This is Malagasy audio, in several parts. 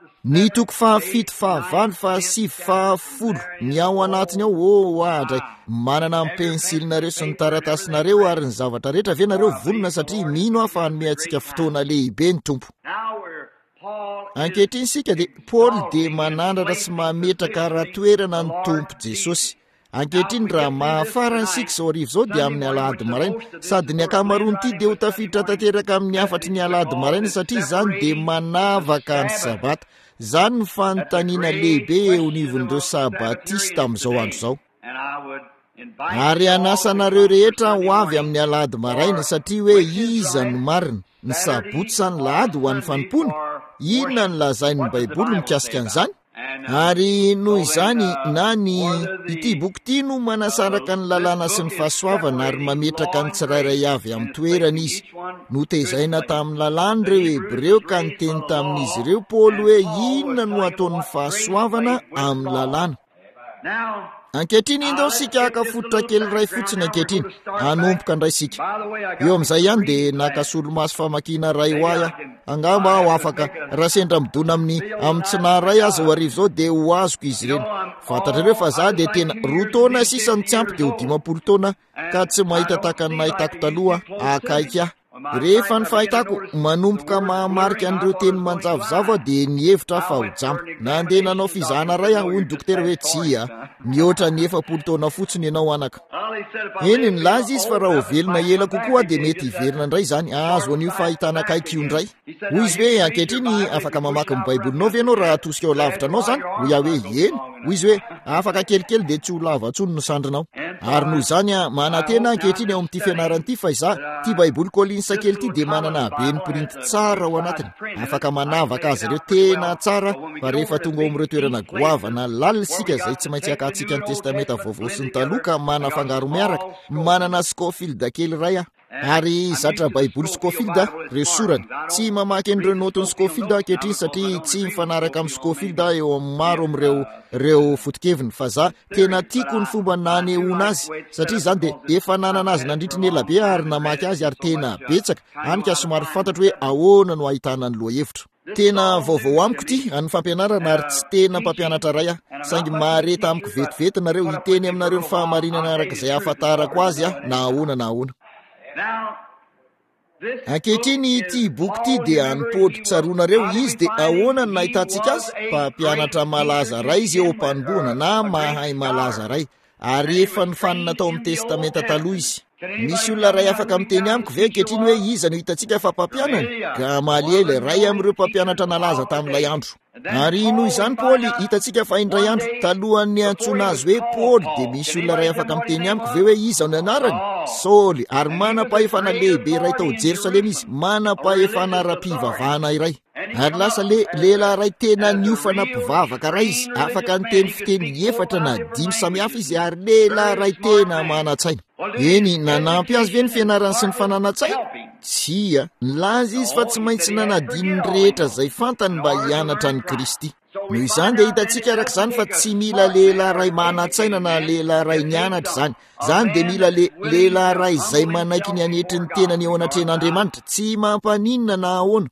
ny toko 7, 8, 9, 10 ny ao anatiny ao ahadray manana amin'ny pensilinareo sy ny taratasinareo ary ny zavatra rehetra venareo vonona satria mino aho fa hanome antsika fotoana lehibe ny tompo. Ankehitriny sika dia Paoly dia manandratra sy mametraka raha-toerana ny tompo Jesosy. Ankehitriny raha mahafarany sika izao arivo izao dia amin'ny alahady maraina, sady ny akamaroany ity dia ho tafiditra tanteraka amin'ny afatry ny alahady maraina satria izany dia manavaka ny sabata. Izany ny fanontaniana lehibe eo nivon'ireo sabatista amin'izao andro izao. Ary anasanareo rehetra ho avy amin'ny alahady maraina satria hoe iza no marina, ny sabotsy sa ny lahady ho an'ny fanompona? Inona ny lazain'ny Baiboly mikasika an'izany? Ary noho izany na ny ity boky ity no manasaraka ny lalàna sy ny fahasoavana ary mametraka ny tsirairay avy amin'ny toerana izy. Notezaina tamin'ny lalàna ireo Hebreo ka niteny tamin'izy ireo Paoly hoe inona no ataon'ny fahasoavana amin'ny lalàna. Ankehitriny indao sika akafototra kely ray fotsiny ankehitriny hanompoka indray sika. Eo amin'izay ihany dia nakasolomaso famakiana ray ho ahy angamba aho afaka raha sendra midona amin'ny tsinaray azy ho arivo izao dia ho azoko izy ireny. Fantatrareo fa za dia tena 2 taona sisa ny tsy ampy dia ho 20 taona ka tsy mahita tahaka ny nahitako taloha akaiky aho. Rehefa ny fahitako manompoka mahamarika an'ireo teny manjavozavo dia nihevitra fa ho jambo. Nandeha nanao fizahana ray aho hoy ny dokotera hoe tsia mihoatra ny 40 taona fotsiny ianao anaka. Eny ny laza izy fa raha ho velona ela kokoa dia mety hiverina indray izany azo an'io fahitana kaiky io indray. Hoy izy hoe ankehitriny afaka mamaky ny Baibolinao ve ianao raha atosika ao lavitra anao zany? Hoy aho hoe eny. Hoy izy hoe afaka kelikely dia tsy ho lava ntsony no sandrinao. Ary noho izany manantena ankehitriny ao amin'ity fianarana fa iza ity Baiboly Kolinsa kely ity dia manana habeny printy tsara ao anatiny. Afaka manavaka azy ireo tena tsara fa rehefa tonga ao amin'ireo toerana goavana lalitsika izay tsy maintsy akatsika ny testamenta vaovao sy ny taloha manafangaro miaraka. Manana Scofield kely ray aho. Ary zatra Baiboly Scofield ireo sorany tsy mamaky an'ireo notiny Scofield ankehitriny satria tsy mifanaraka amin'ny Scofield eo amin'ny maro amin'ireo foto-keviny fa za tena tiako ny fomba nanehoana azy satria izany dia efa nanana azy nandritra ny ela be ary namaky azy ary tena betsaka anika somary fantatro hoe ahoana no ahitana ny lohahevitra. Tena vaovao amiko ity amin'ny fampianarana ary tsy tena mpampianatra ray saingy mareta amiko vetivety nareo hiteny aminareo ny fahamarinana arak'izay ahafantarako azy na ahoana na ahoana. Ankehitriny ity boky ity dia anipody tsaroanareo izy dia ahoana ny nahitantsika azy? Mpampianatra malaza ray izy eo am-panombohana na mahay malaza ray ary efa nifanina tao amin'ny testamenta taloha izy. Misy olona ray afaka miteny amiko ve ankehitriny hoe iza no hitantsika fa mpampianana? Gamaliel ray amin'ireo mpampianatra nalaza tamin'ilay andro. Ary noho izany Paoly hitantsika fa indray andro talohan'ny antsoina azy hoe Paoly dia misy olona ray afaka miteny amiko ve hoe iza no anarany? Saoly. Ary manam-pahefana lehibe ray tao Jerusalema izy, manam-pahefana ra-pivavahana iray. Ary lasa lehilahy ray tena niofana mpivavaka ray izy, afaka niteny fiteny 4 na 5 samihafa izy ary lehilahy ray tena manan-tsaina. Eny nanampy azy ve ny fianarany sy ny fanana-tsaina? Tsia, nilaza izy fa tsy maintsy nanadiny rehetra izay fantany mba hianatra ny Kristy. Noho izany dia hitantsika arak'izany fa tsy mila lehilahy ray manan-tsaina na lehilahy ray nianatra izany. Izany dia mila lehilahy ray izay manaiky ny anetry ny tenany eo anatrehan'Andriamanitra, tsy mampaninona na ahoana.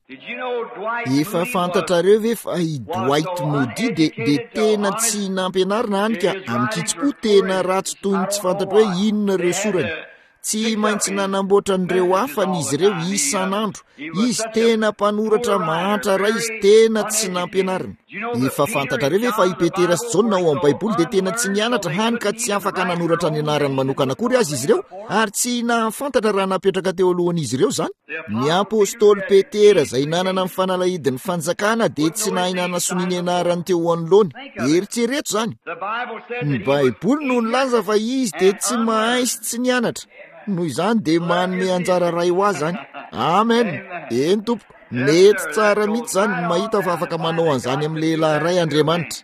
Efa fantatrareo ve fa i Dwight Moody dia tena tsy nampianarina anika amin'ny kitsipo tena ratsy toy ny tsy fantatro hoe inona ireo sorany. Tsy maintsy nanamboatra an'ireo hafany izy ireo isan'andro. Izy tena mpanoratra mahantra ray izy tena tsy nampianarina. Efa fantatrareo ve fa i Petera sy Jaona ao amin'ny Baiboly dia tena tsy nianatra hany ka tsy afaka nanoratra ny anarany manokana akory azy izy ireo ary tsy nahafantatra raha napetraka teo alohan'izy ireo izany. Ny apôstôly Petera izay nanana amin'ny fanalahidin'ny fanjakana dia tsy nahinana soniny anarany teo anoloany. Eritrereto izany. Ny Baiboly no nilaza fa izy dia tsy mahay sy tsy nianatra. Noho izany dia manome anjara ray ho azy zany. Amen. Eny tompoko. Mety tsara mihitsy zany mahita fa afaka manao an'izany amin'ny lehilahy ray Andriamanitra.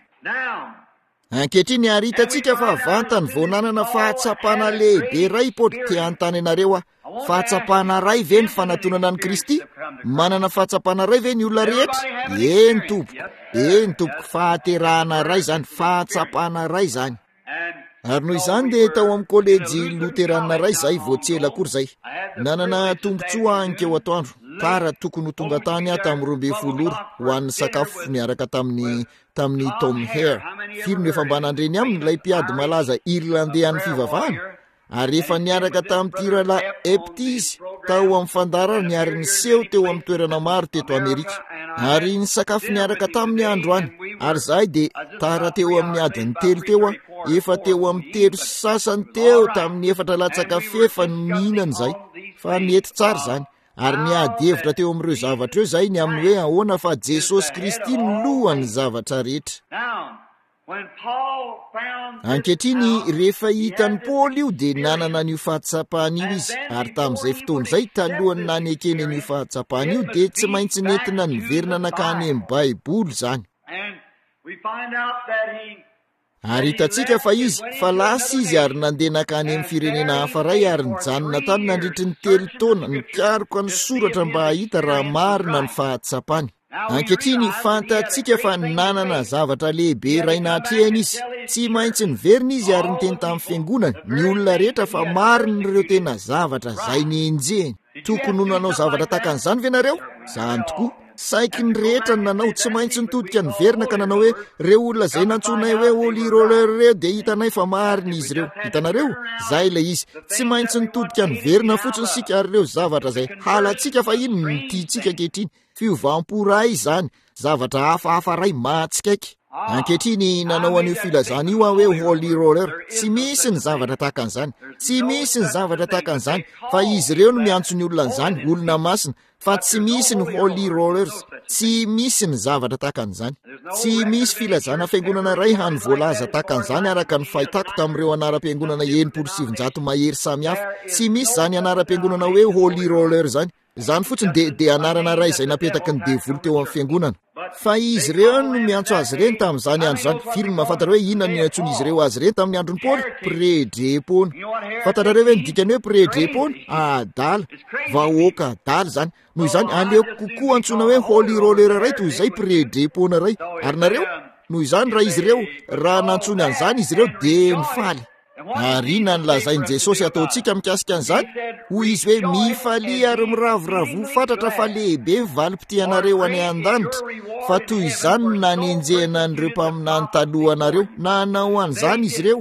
Ankehitriny ary hitantsika fa vantany vao nanana fahatsapana lehibe ray Paoly tia anontany ianareo fahatsapana ray ve ny fanatonana ny Kristy? Manana fahatsapana ray ve ny olona rehetra? Eny tompoko. Fahaterahana ray zany, fahatsapana ray zany. Ary noho izany dia tao amin'ny kolejy Luterana ray izay vao tsy ela akory izay. Nanana tombontsoa ankeo atoandro. tara tokony ho tonga tany aho tamin'ny 12 ho an'ny sakafo niaraka tamin'ny Tom Hare. Firy no efa mba nandreny aminy ilay mpiady malaza irlandais any fivavahana. Ary efa niaraka tamin'ny tirala Eptis tao amin'ny fandarana niary niseho teo amin'ny toerana maro teto Amerika. Ary ny sakafo niaraka tamin'ny andro any. Ary zahay de tara teo amin'ny adiny 3 teo efa teo amin'ny 3 sasany teo tamin'ny 4 latsaka fefa mihinana zay. Fa mety tsara zany. Ary niady hevitra teo amin'ireo zavatra eo zay ny amin'ny hoe ahoana fa Jesosy Kristy no lohan'ny zavatra rehetra. Ankehitriny rehefa hitan'ny Paoly io dia nanana an'io fahatsapahana io izy. Ary tamin'izay fotoana izay talohany nanekeny an'io fahatsapahana io dia tsy maintsy nentina niverina nakany amin'ny Baiboly zany. Ary hitantsika fa izy fa lasa izy ary nandeha nakany amin'ny firenena hafa ray ary nijanona tany nandritry ny 3 taona nikaroka ny soratra mba hahita raha marina ny fahatsapany. Ankehitriny fantatsika fa nanana zavatra lehibe iray nahatrehany izy. Tsy maintsy niverina izy ary niteny tamin'ny fiangonana ny olona rehetra fa marina ireo tena zavatra zay nenjehany. Tokony ho nanao zavatra takan'izany ve nareo? Zany tokoa. Saiky ny rehetra nanao tsy maintsy nitodika niverina ka nanao hoe reo olona zay nantsonay hoe holy roller reo dia hitanay fa marina izy reo. Hitanareo? Zay ilay izy. Tsy maintsy nitodika niverina fotsiny sika ary reo zavatra zay halantsika fa ino ny tiantsika ankehitriny. Fiovam-po ray zany, zavatra hafahafa ray matsikaiky. Ankehitriny nanao an'io filazana io hoe holy roller. Tsy misy ny zavatra takan'izany. Tsy misy ny zavatra takan'izany. Fa izy ireo no miantso ny olona an'izany, olona masina. Fa tsy misy ny holy rollers. Tsy misy ny zavatra takan'izany. Tsy misy filazana fiangonana ray hany voalaza takan'izany araka ny fahitako tamin'ireo anaram-piangonana 700 mahery samihafa. Tsy misy zany anaram-piangonana hoe holy roller zany. Zany fotsiny de anarana ray izay napetaka ny devoly teo amin'ny fiangonana. Fa izy ireo no miantso azy ireny tamin'izany andro zany. Firy no mahafantatra hoe inona no antsoiny izy ireo azy ireny tamin'ny androny Paoly? Predrepona. Fantatrareo hoe ny dikany hoe predrepona? Adala. Vahoaka adala zany. Noho izany aleoko kokoa antsoina hoe holy roller ray toy izay predrepona ray. Ary nareo? Noho izany raha izy ireo raha nantsony an'izany izy ireo de mifaly. Ary inona nolazainy Jesosy ataontsika mikasika an'izany? Hoy izy hoe mifalia ary miravoravo fatratra fa lehibe valim-pity anareo any an-danitra. Fa toy izany no nanenjehana an'ireo mpaminany taloha anareo. Nanao an'izany izy ireo.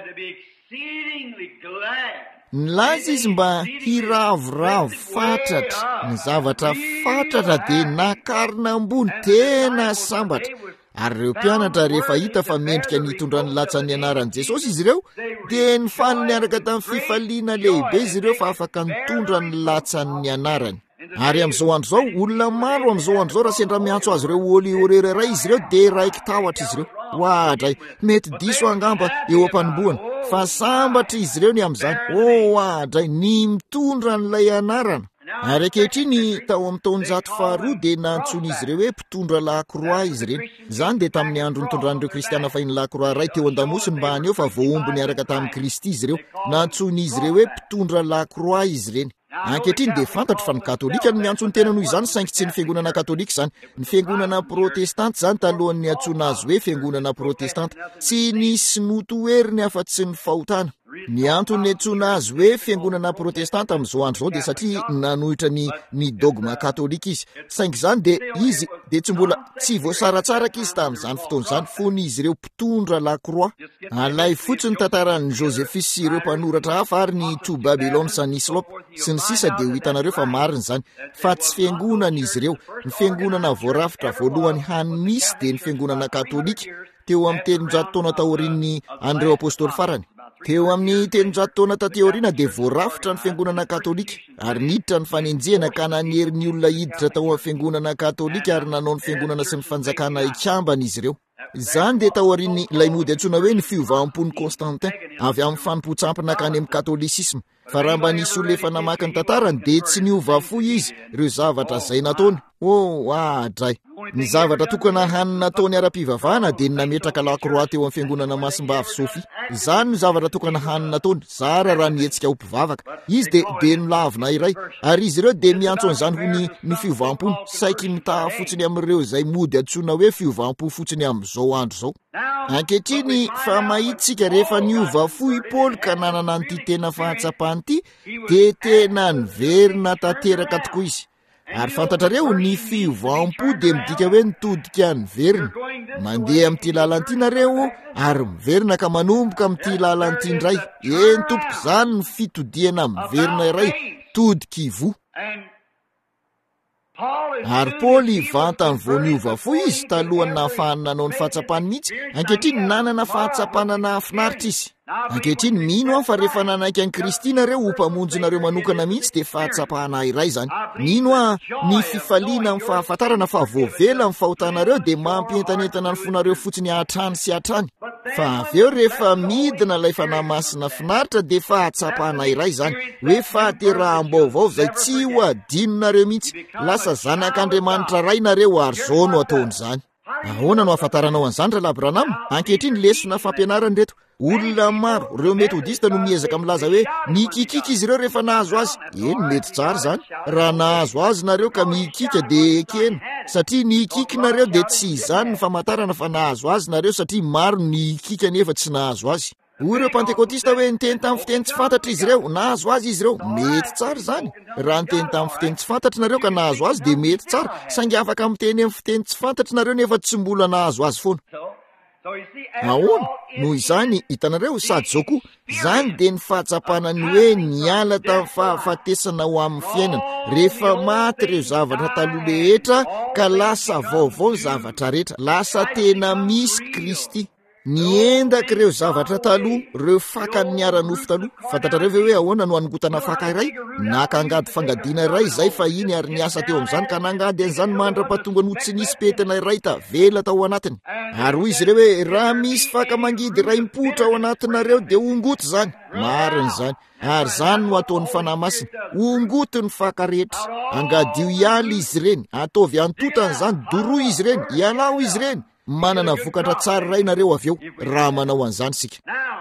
Nilaza izy mba hiravoravo fatratra. Ny zavatra fatratra dia nakarina ambony tena sambatra. Ary ireo mpianatra rehefa hita fa mendrika nitondra ny latsan'ny anaran'i Jesosy izy ireo, dia nifaly niaraka tamin'ny fifaliana lehibe izy ireo fa afaka nitondra ny latsan'ny anarany. Ary amin'izao andro zao, olona maro amin'izao andro zao raha sendra miantso azy ireo holy roller ray izy ireo dia raiky tahotra izy ireo. Hoadray, mety diso angamba eo am-panombohana, fa sambatra izy ireo ny amin'izany. Hoadray, ny mitondra n'ilay anarana. Ary ankehitriny tao amin'ny taona 102 dia nantsony izy ireo hoe mpitondra lakroa izy ireny. Zany dia tamin'ny andro nitondran'ireo kristiana fahiny lakroa ray teo an-damosiny mba haneo fa voaomby niaraka tamin'ny Kristy izy ireo. Nantsony izy ireo hoe mpitondra lakroa izy ireny. Ankehitriny dia fantatra fa ny katolika no miantso ny tena noho izany saingy tsy ny fiangonana katolika izany. Ny fiangonana protestanta zany talohan'ny antsoina azy hoe fiangonana protestanta. Tsy nisy notoeriny afa-tsy ny fahotana. Ny antony antsoina azy hoe fiangonana protestanta amin'izao andro zao dia satria nanohitra ny dogma katolika izy. Saingy izany dia izy dia tsy mbola tsy voasaratsaraka izy tamin'izany fotoana izany fony izy ireo mpitondra lakroa. Alay fotsiny tantaran'ny Josephus sy ireo mpanoratra hafa ary ny To Babylon Sanislope sy ny sisa dia ho hitanareo fa marina izany. Fa tsy fiangonana izy ireo. Ny fiangonana voarafitra voalohany hanisy dia ny fiangonana katolika teo amin'ny 300 taona taorian'ny an'ireo apôstôly farany. Teo amin'ny 300 taona tateoriana dia voarafitra ny fiangonana katolika ary niditra ny fanenjehana ka nanery ny olona hiditra tao amin'ny fiangonana katolika ary nanao ny fiangonana sy ny fanjakana ikambana izy ireo. Izany dia taorian'ny ilay mody antsoina hoe ny fiovavam-pony Constantin avy amin'ny fanompontsampina kany amin'ny katolisisma. Fa raha mba nisy olona efa namaky ny tantarany dia tsy niova foy izy ireo zavatra izay nataony. Adray. Ny zavatra tokana hanina nataony ara-pivavahana dia nametraka lakroa teo amin'ny fiangonana Masimbavy Sofia. Izany no zavatra tokana hanina nataony. Zara raha nietsika ho mpivavaka. Izy dia nilavina iray. Ary izy ireo dia miantso an'izany ho ny fiovam-po. Saiky mitaha fotsiny amin'ireo izay mody antsoina hoe fiovam-po fotsiny amin'izao andro zao. Ankehitriny fa mahitsika rehefa niova fohy Paoly ka nanana an'ity tena fahatsapahana ity dia tena niverina tanteraka tokoa izy. ary fantatrareo ny fiovam-po dia midika hoe nitodika ny verina. Mandeha amin'ity lalanyity nareo ary miverina ka manomboka amin'ity lalanyity indray. Eny tompoko, izany ny fitodiana miverina iray, todika ivo. Ary Paoly vantany voaniova fo izy talohany nahafahany nanao ny fahatsapany mihitsy. Ankehitriny nanana fahatsapana nahafinaritra izy. Ankehitriny mino aho fa rehefa nanaiky an'i Kristy nareo ho mpamonjinareo manokana mihitsy dia fahatsapana iray zany. Mino aho ny fifaliana amin'ny fahafantarana fa voavela amin'ny fahotanareo dia mampientanentana ny fonareo fotsiny hatrany sy hatrany. Fa avy eo rehefa midina ilay fanahy masina finaritra dia fahatsapana iray zany, hoe fahateraham-baovao izay tsy ho adinonareo mihitsy. Lasa zanak'Andriamanitra ray nareo ary zao no ataon'izany. Ahoana no ahafantaranao an'izany Ray Abranamo? Ankehitriny lesona fampianarany reto. Olona maro ireo metodista no miezaka milaza hoe mikikika izy ireo rehefa nahazo azy. Eny, mety tsara zany. Raha nahazo azy nareo ka mikika dia ekena, satria nikikinareo dia tsy izany ny famantarana fa nahazo azy nareo, satria maro nikika nefa tsy nahazo azy. Hoy ireo pentekotista hoe niteny tamin'ny fiteny tsy fantatra izy ireo, nahazo azy izy ireo. Mety tsara zany. Raha niteny tamin'ny fiteny tsy fantatra nareo ka nahazo azy dia mety tsara, saingy afaka miteny amin'ny fiteny tsy fantatra nareo nefa tsy mbola nahazo azy foana. Ahoana? Noho izany hitanareo sady zao koa, izany dia ny fahatsapana ny hoe niala tamin'ny fahafatesana ho amin'ny fiainana. Rehefa maty ireo zavatra taloha rehetra ka lasa vaovao ny zavatra rehetra, lasa tena misy Kristy. Niendaka ireo zavatra taloha, ireo fakany niara-nofo taloha. Fantatrareo ve hoe ahoana no hanongotana faka iray? Nakangady fangadiana iray izay fa iny ary niasa teo amin'izany ka nangady an'izany mandrapatonga no tsy nisy petana iray tavela tao anatiny. Ary hoy izy ireo hoe raha misy faka mangidy iray mipotra ao anatinareo dia ongoto izany. Marina izany. Ary izany no ataon'ny fanahy masina, ongoto ny faka rehetra. Angadio hialy izy ireny, ataovy antotana izany, doroy izy ireny, hialao izy ireny. Manana vokatra tsara iray nareo avy eo raha manao an'izany sika.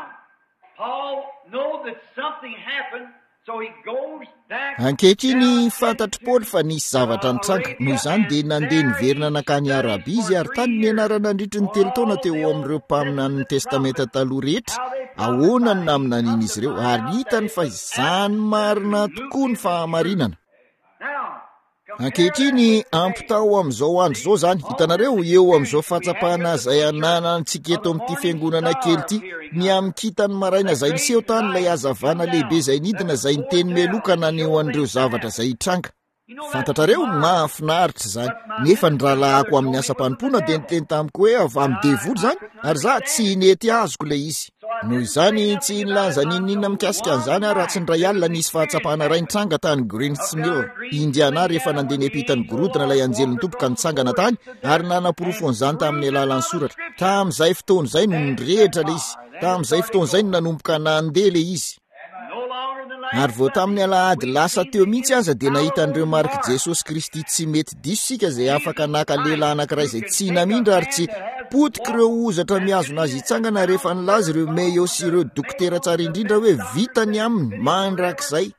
Ankehitriny fantatry Paoly fa nisy zavatra nitranga, noho izany dia nandeha niverina nakany Arabia izy ary tany nianarana nandritry ny 3 taona teo amin'ireo mpaminany testamenta taloha rehetra, ahoana ny naminaniny izy ireo, ary hitany fa izany marina tokoa ny fahamarinana. Ankehitriny ampitao amin'izao andro izao zany, hitanareo eo amin'izao fahatsapana izay ananantsika eto amin'ity fiangonana kely ity, ny amin'ny kitany maraina izay niseho tany ilay hazavana lehibe izay nidina izay niteny meloka naneo an'ireo zavatra izay hitranga. Fantatrareo mahafinaritra izany, nefa ny rahalahako amin'ny asam-panompona dia niteny tamiko hoe avy amin'ny devoly izany, ary za tsy nety azoko ilay izy. Noho izany tsy nilaza ninina mikasika an'izany raha tsy ndray alina nisy fahatsapana iray nitranga tany Greensmill, Indiana rehefa nandeha niampitany gorodona ilay anjeliny tompoka nitsangana tany ary nanamporofo an'izany tamin'ny alalan'ny soratra. Tamin'izay fotoana izay no nirehitra ilay izy. Tamin'izay fotoana izay no nanomboka nandeha ilay izy. Ary vao tamin'ny alahady lasa teo mihitsy aza dia nahita an'ireo mariky Jesosy Kristy tsy mety diso sika izay afaka naka lehilahy anankiray izay tsy namindra ary tsy potika ireo ozatra miazona azy hitsangana rehefa nilaza ireo Mayo sy ireo dokotera tsara indrindra hoe vitany aminy mandrakizay.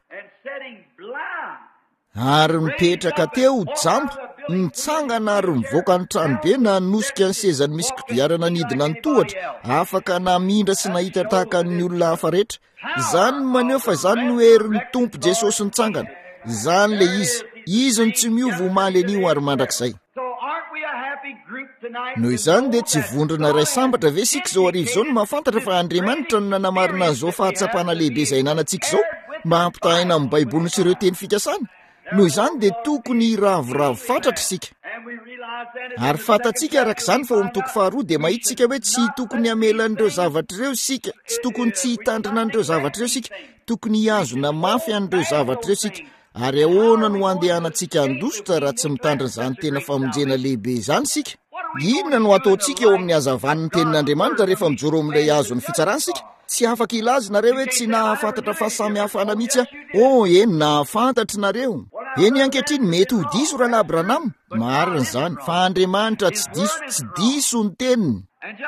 Ary mipetraka teo jambo, nitsangana ary mivoaka ny tranobe na nosika ny sezany misy kodiarana nidina ny tohatra, afaka namindra sy nahita tahaka ny olona hafa rehetra. Izany maneho fa izany no herin'ny Tompo Jesosy nitsangana. Izany le izy no tsy miova omaly anio ary mandrakizay. Noho izany dia tsy vondrona iray sambatra ve sika izao arivo izao no mahafantatra fa Andriamanitra no nanamarina an'izao fahatsapana lehibe izay nanantsika izao mba hampitahina amin'ny Baiboly sy ireo teny fikasana. Noho izany dia tokony ravoravo fatratra sika. Ary fantatsika arak'izany fa ao amin'ny toko faharoa dia mahitsika hoe tsy tokony hamelan'ireo zavatra ireo sika, tsy tokony tsy hitandrina an'ireo zavatra ireo sika, tokony hiazona mafy an'ireo zavatra ireo sika. Ary ahoana no andehanantsika andositra raha tsy mitandrina izany tena famonjena lehibe izany sika? Inona no ataontsika eo amin'ny hazavan'ny tenin'Andriamanitra rehefa mijoro amin'ilay hazon'ny fitsarana sika? Tsy afaka ilazy nareo hoe tsy nahafantatra fa samy hafana mihitsy eny nahafantatra nareo. Eny ankehitriny mety ho diso Ray Abranamo. Marina izany, fa Andriamanitra tsy diso ny teniny.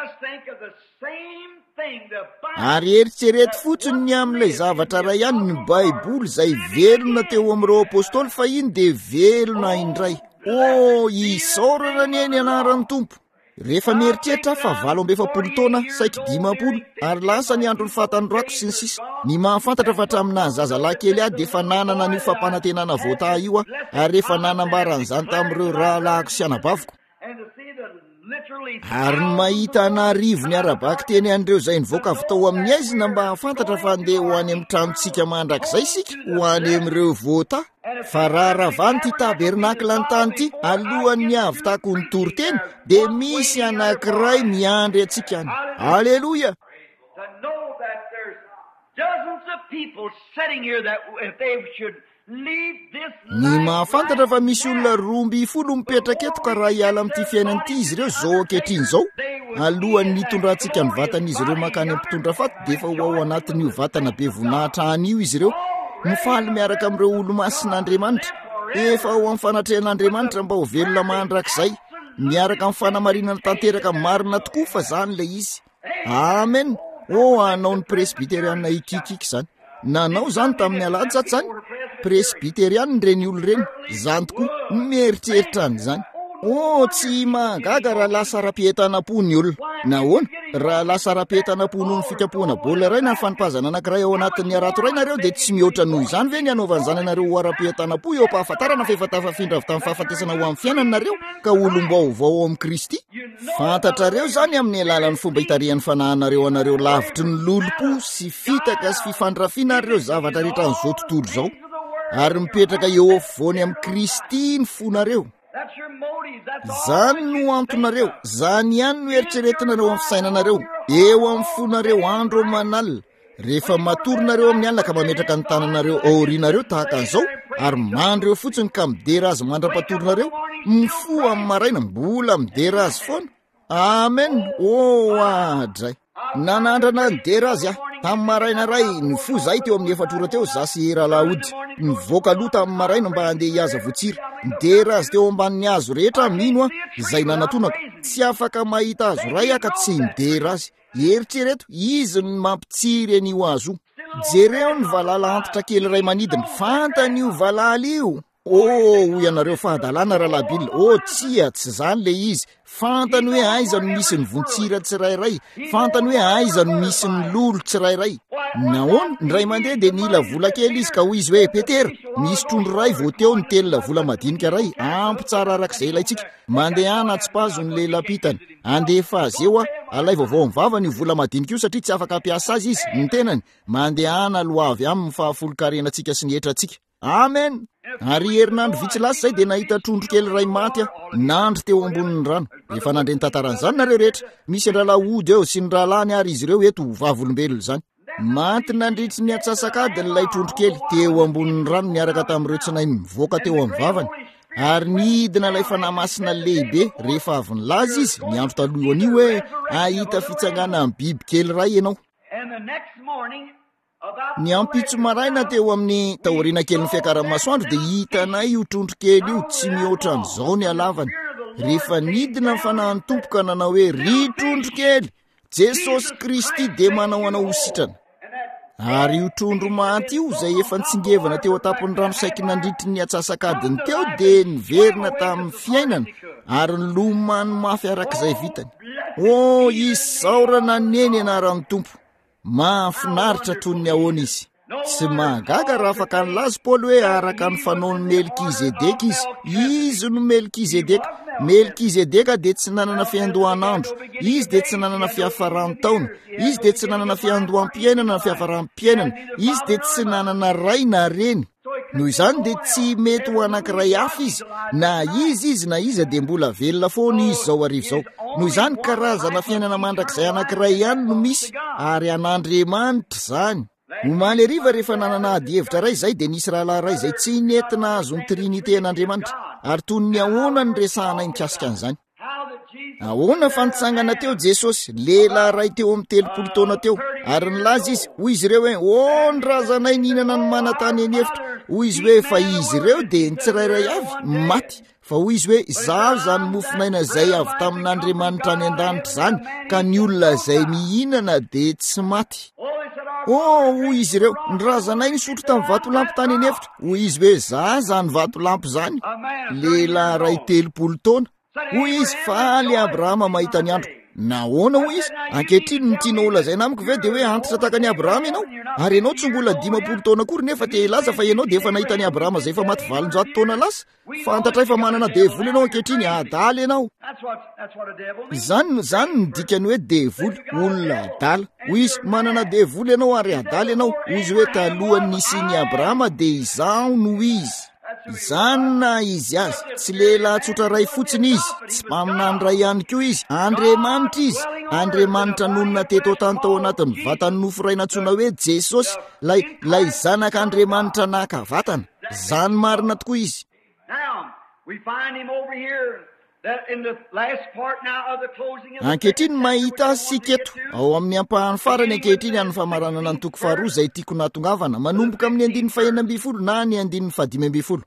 Ary eritrereto fotsiny ny amin'ilay zavatra ray ihany ny Baiboly izay velona teo amin'ireo apôstôly fa iny dia velona indray. Isaorana ny eny anaran'ny Tompo. rehefa mieritreritra fa 7 taona saika 50 ary lasa ny andro ny fahatandroako sy ny sisa ny mahafantatra fa hatramina zazalahy kely ahy dia efa nanana ny fampanantenana voata io a ary rehefa nanambaran'izany tamin'ireo rahalahiko sy anabaviko ary ny mahita anarivo ny arabaky teny an'ireo izay nivoaka avy tao amin'ny aizina mba hafantatra fa andeha ho any amin'ny tranontsika mandrakizay sika ho any amin'ireo voata fa raha ravany ty tabernakla ny tany ity alohan'ny avy tako ny tory-teny dia misy anankiray miandry antsika any. Aleloia. Ny mahafantatra fa misy olona 12 mipetraka eto ka raha hiala amin'ity fiainan'ity izy ireo zao ankehitriny zao alohan'ny hitondrantsika ny vatan'izy ireo makany ampitondra faty dia efa ho ao anatin'io vatana be voninahitra any io izy ireo mifaly miaraka amin'ireo olo-masin'Andriamanitra efa ho amin'ny fanatrehan'Andriamanitra mba ho velona mandrakizay miaraka amin'ny fanamarinana tanteraka marina tokoa fa zany le izy. Amen. Anao ny presbyteriana ikikiky zany nanao zany tamin'ny alahady zany presbyteriana reny olo reny zany tokoa mieritreritra any zany. Tsy mahagaga raha lasa ra-pihetanam-po ny olona nahoana raha lasa ra-pihetanam-po noho ny fikapohana baolina iray na fanipazana anankiray ao anatin'ny arato iray nareo dia tsy mihoatra noho izany ve ny anaovany zany anareo ho ara-pihetanam-po eo mpahafantarana fa efa tafafindra avy tamin'ny fahafatesana ho amin'ny fiainana nareo ka olom-baovao ao amin'ny Kristy. Fantatrareo zany amin'ny alalan'ny fomba hitarihan'ny fanahinareo anareo lavitry ny lolo-po sy fitaka sy fifandrafiana ireo zavatra rehetra n'izao tontolo zao ary mipetraka eo afovoany amin'ny Kristy ny fonareo. Zany no antonareo, zany ihany no eritreretinareo amin'ny fisainanareo eo amin'ny fonareo andro manalina rehefa matorinareo amin'ny alina ka mametraka ny tananareo aorianareo tahaka an'izao ary mandreo fotsiny ka midera azy mandra-patorinareo mifo amin'ny maraina mbola midera azy foana. Amen. Adray nanandrana nidera azy tamin'ny maraina ray nifo zay teo amin'ny 4 ora teo zasy rahalaody nivoaka aloha tamin'ny maraina mba handeha hiaza votsira nidera azy teo ambanin'ny hazo rehetra mino izay nanatonako tsy afaka mahita azo ray ka tsy midera azy eritrereto izy ny mampitsiry an'io azo jereo ny valala antitra kely ray manidina fantany io valala io. Hoy ianareo fahadalana rahalabil tsy zany le izy fantany hoe aiza no misy ny vontsira tsirairay fantany hoe aiza no misy ny lolo tsirairay. Nahoana ny ray mandeha dia nila vola kely izy ka hoy izy hoe Petera misy trondro ray vao teo ny telona vola madinika ray ampy tsara arak'izay ilayntsika mandeha anatsy-pazo ny lehilampitany andefa azy eo alay vaovao mivavany io vola madinika io satria tsy afaka ampiasa azy izy ny tenany mandeha ana loavy amin'ny fahafolo-karenantsika sy ny hetratsika. Amen. Ary herinandro vitsy lasa zay dia nahita trondro kely ray maty nandry teo ambonin'ny rano efa nandre ny tantaran'izany nareo rehetra misy rahalaody eo sy ny rahalany ary izy ireo eto vavolombelona zany maty nandritsy ny atsasakady n'ilay trondro kely teo ambonin'ny rano niaraka tamin'ireo tsinainy mivoaka teo amin'ny vavany ary nidina ilay fanahy masina lehibe rehefa avy nilaza izy ny andro talohan'io hoe ahita fitsangana amin'ny biby kely ray ianao. Ny ampitso maraina teo amin'ny taoriana kely ny fiakaran'ny-masoandro dia hitanay io trondro kely io tsy mihoatra an'izao ny halavany rehefa nidina ny fanahin'ny tompo ka nanao hoe ry trondro kely Jesosy Kristy dia manao anao ho sitrana. Ary io trondro maty io izay efa nitsingevana teo an-tampon'ny rano saika nandritry ny atsasakadiny teo dia niverina tamin'ny fiainana ary nilomano mafy arak'izay vitany. Isaorana neny anaran'ny tompo mahafinaritra toy ny ahoana izy. Tsy mahagaga raha afaka nilaza Paoly hoe araka ny fanaony Melkizedeka izy no Melkizedeka. Melkizedeka dia tsy nanana fiandohan'andro, izy dia tsy nanana fiafaran-taona, izy dia tsy nanana fiandoham-piainana na fiafaram-piainana, izy dia tsy nanana ray na reny. Noho izany dia tsy mety ho anankiray hafa izy na izy na iza dia mbola velona foana izy zao arivo zao. Noho izany karazana fiainana mandrakizay anankiray ihany no misy ary an'Andriamanitra zany. Omaly hariva rehefa nanana ady hevitra ray zay dia nisy rahalahy ray zay tsy nentina azo ny trinité an'Andriamanitra ary toy ny ahoana ny resahanay mikasika an'izany. Ahoana fanitsangana teo Jesosy lehilahy ray teo amin'ny 30 taona teo ary nilaza izy hoy izy ireo hoe ny razanay nihinana ny manantany eny hevitra hoy izy hoe fa izy ireo dia ny tsirairay avy maty fa hoy izy hoe izaho zany mofinaina izay avy tamin'Andriamanitra any an-danitra zany ka ny olona izay mihinana dia tsy maty. Hoy izy ireo ny razanay nisotro tamin'ny vatolampy tany eny hevitra hoy izy hoe zany vatolampy zany lehilahy ray 30 taona hoy izy faly Abrahama mahita ny andro. Nahoana hoy izy? Ankehitriny ny tiana olazaina amiko ve dia hoe antitra tahaka ny Abrahama ianao? Ary ianao tsy mbola 50 taona akory nefa te hilaza fa ianao dia efa nahita ny Abrahama izay efa maty 700 taona lasa. Fantatra efa manana devoly ianao ankehitriny, adaly ianao. Zany ny dikany hoe devoly, olona adala. Hoy izy manana devoly ianao ary adaly ianao. Hoy izy hoe talohan'ny nisian'ny Abrahama dia izaho no izy. Izany na izy azy, tsy lehilahy tsotra ray fotsiny izy, tsy mpaminany ihany koa izy, Andriamanitra izy. Andriamanitra nonona teto tany tao anatin'ny vatany nofo ray natsoina hoe Jesosy, lay zanak'Andriamanitra naka vatana. Zany marina tokoa izy. Ankehitriny mahita siketo ao amin'ny ampahany farany ankehitriny any famaranana ny toko faharoa izay tiako natongavana manomboka amin'ny 9:20 na ny 9:15.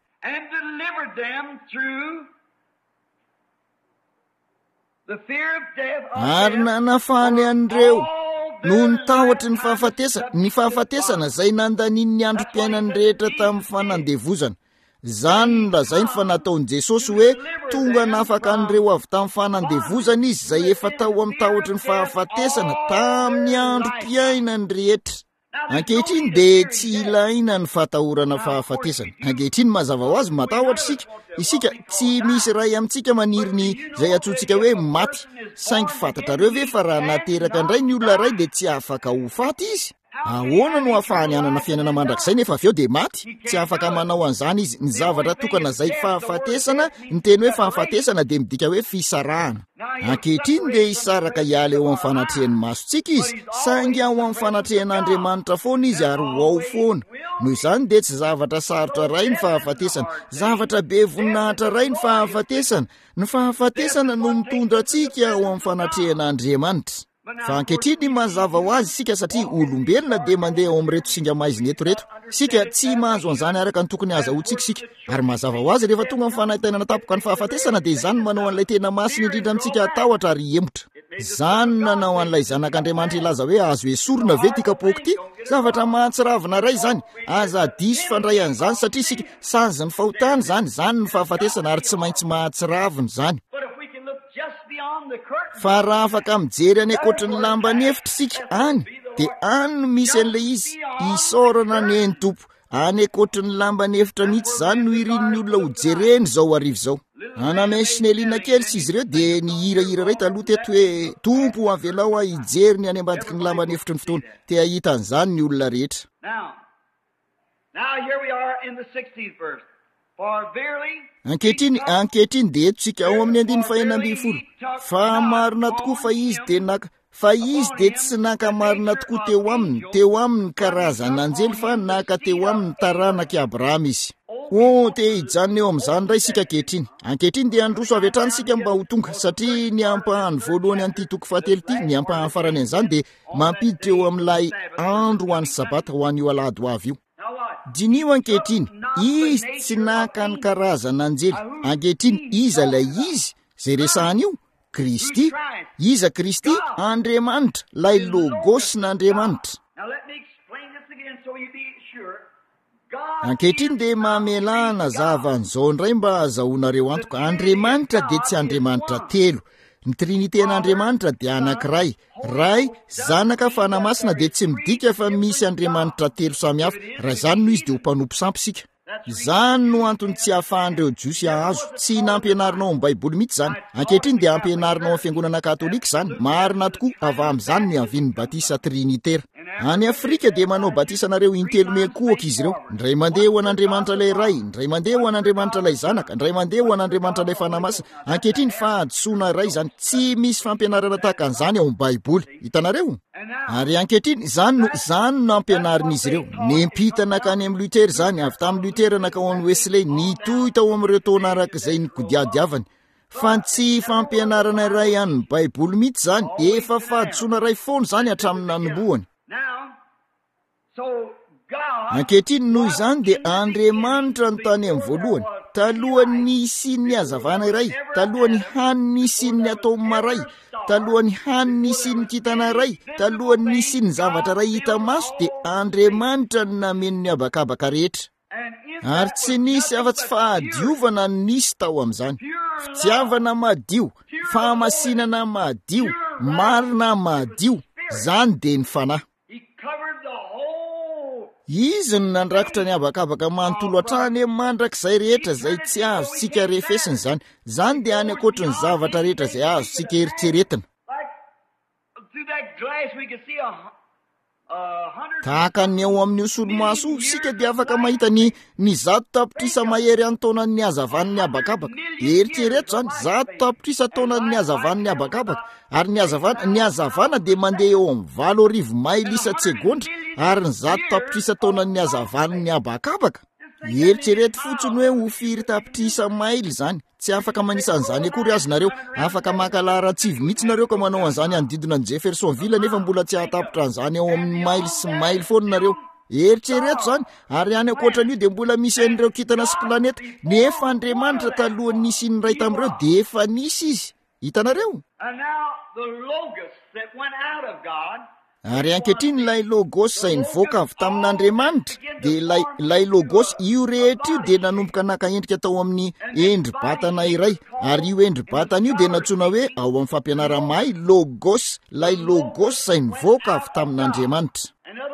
Ary nanafany an'ireo no nitahotra ny fahafatesana izay nandanin'ny androm-piainany rehetra tamin'ny fanandevozana. Zany nolazainy fa nataon'i Jesosy hoe tonga nafaka an'ireo avy tamin'ny fanandevozana izy izay efa tao amin'ny tahotry ny fahafatesana tamin'ny androm-piainany rehetra. Ankehitriny dia tsy ilaina ny fahatahorana fahafatesana. Ankehitriny mazava ho azy matahotra isika tsy misy ray amintsika maniriny izay atsotsika hoe maty. Saingy fantatrareo ve fa raha nateraka indray ny olona ray dia tsy afaka ho faty izy? Ahoana no ahafahany hanana fiainana mandrakizay nefa avy eo dia maty? Tsy afaka manao an'izany izy. Ny zavatra tokana izay fahafatesana, ny teny hoe fahafatesana dia midika hoe fisarahana. Ankehitriny dia hisaraka hiala eo amin'ny fanatrehan'ny masontsika izy, saingy ao amin'ny fanatrehan'Andriamanitra foana izy ary ho ao foana. Noho izany dia tsy zavatra sarotra ray ny fahafatesana, zavatra be voninahitra ray ny fahafatesana. Ny fahafatesana no mitondra antsika ao amin'ny fanatrehan'Andriamanitra. Fa ankehitriny mazava ho azy sika satria olombelona dia mandeha ao amin'reto singa maizina eto. Sika tsy mahazo an'izany araka ny tokony azahoantsika sika. Ary mazava ho azy rehefa tonga amin'ny fanahitainana tapoka ny fahafatesana dia izany manao an'ilay tena masina indrindra amintsika atahotra ary emotra. Zany nanao an'ilay zanak'Andriamanitra ilaza hoe azo esorina ve ty kapoaka ty? Zavatra mahatsiravina ray zany. Aza diso fandray an'izany satria sika sazy ny fahotany zany ny fahafatesana ary tsy maintsy mahatsiravina zany. Fa raha afaka mijery any ankoatra ny lamba ny efitra sika any, dia any no misy an'ilay izy isaorana ny eny tompo. Any ankoatra ny lamba ny efitra mihitsy zany no irin'ny olona ho jereny zao arivo zao. Anamesynelina kely sy izy ireo dia nihirahira ray taloha teto hoe tompo avelao hijery ny any ambadiky ny lamba ny efitra ny fotoana. Te ahita an'izany ny olona rehetra. Now here we are in the 16th verse. For verily ankehitriny dia etsika ao amin'ny 9:20. Fa marina tokoa fa izy dia tsy naka marina tokoa teo aminy karazana anjely fa naka teo aminy taranaki Abrahama izy. Te hijanona eo amin'izany ray sika ankehitriny. Ankehitriny dia androso avy hatrany sika mba ho tonga satria ny ampahany voalohany an'ity toko fahatelo ity, ny ampahany farany an'izany dia mampiditra eo amin'ilay andro ho an'ny sabata ho an'io alahady ho avy io. Dinio ankehitriny, izy tsy naka ny karazana anjely. Ankehitriny iza lay izy izay resahany io? Kristy. Iza Kristy? Andriamanitra, lay logosn'Andriamanitra. Ankehitriny dia mamelana zavan'izao indray mba azahoanareo antoka. Andriamanitra dia tsy Andriamanitra telo. Ny triniten'Andriamanitra dia anankiray. Ray, zanaka fanahy masina dia tsy midika fa misy Andriamanitra telo samihafa. Raha izany no izy dia ho mpanompo sampy sika. Izany no antony tsy ahafahan'ireo jiosy ahazo. Tsy nampianarinao amin'ny Baiboly mihitsy izany. Ankehitriny dia ampianarinao amin'ny fiangonana katolika izany. Marina tokoa avy amin'izany ny havian'ny batisa trinitera. Any Afrika dia manao batisanareo intelo miankohaka izy ireo. Ndray mandeha ho an'Andriamanitra ilay ray, ndray mandeha ho an'Andriamanitra ilay zanaka, ndray mandeha ho an'Andriamanitra ilay fanahy masina. Ankehitriny fahadisoana ray izany. Tsy misy fampianarana tahaka an'izany ao amin'ny Baiboly. Hitanareo? Ary ankehitriny zany no ampianarin'izy ireo. Nempita nakany amin'ny Lutera zany, avy tamin'ny Lutera nakao amin'ny Wesley, nitohy tao amin'ireo taona arak'izay ny kodiadiavany. Fa tsy fampianarana ray any Baiboly mihitsy zany, efa fahadisoana ray foana zany hatramin'ny nanombohany. Ankehitriny noho izany dia Andriamanitra ny tany amin'ny voalohany, talohan'ny isian'ny hazavana iray, talohan'ny haniny isian'ny atao maray, talohan'ny haniny isian'ny kitana iray, talohan'ny isian'ny zavatra ray hita maso dia Andriamanitra ny nameno ny habakabaka rehetra. Ary tsy nisy afa-tsy fahadiovana nisy tao amin'izany. fitiavana madio, fahamasinana madio, marina madio, zany de ny fanahy. Izy no nandrakotra ny abakabaka manontolo hatrany mandrakizay rehetra zay tsy azontsika refesiny zany. Zany de any akoatra ny zavatra rehetra zay azontsika eritreretina. Tahaka ny eo amin'io solomaso sika dia afaka mahita ny 100 tapitrisa mahery antaonan'ny hazavan'ny abakabaka. Eritrereto zany 100 tapitrisa taonan'ny hazavan'ny abakabaka, ary ny hazavana de mandeha eo amin'ny 8,000 maily isa-tsegondra, ary ny 100 tapitrisa taonan'ny hazavan'ny abakabaka. Eritrereto fotsiny hoe ho firy tapitrisa maily zany. Tsy afaka manisan'izany akory azy nareo, afaka makalara tsivy mihitsy nareo ka manao an'izany anodidina ny Jeffersonville nefa mbola tsy hatapitra an'izany eo amin'ny maily sy maily foana nareo. Eritrereto zany, ary any akoatran'io de mbola misy an'ireo kintana sy planeta, nefa Andriamanitra talohan'ny nisy ny ray tamin'ireo de efa nisy izy. Hitanareo? Ary ankehitriny ilay logos izay nivoaka avy tamin'Andriamanitra, de ilay logos io rehetra io de nanomboka naka-endrika tao amin'ny endri-batana iray, ary io endri-batana io de natsoina hoe ao amin'ny fampianara-mahay logos, ilay logos izay nivoaka avy tamin'Andriamanitra.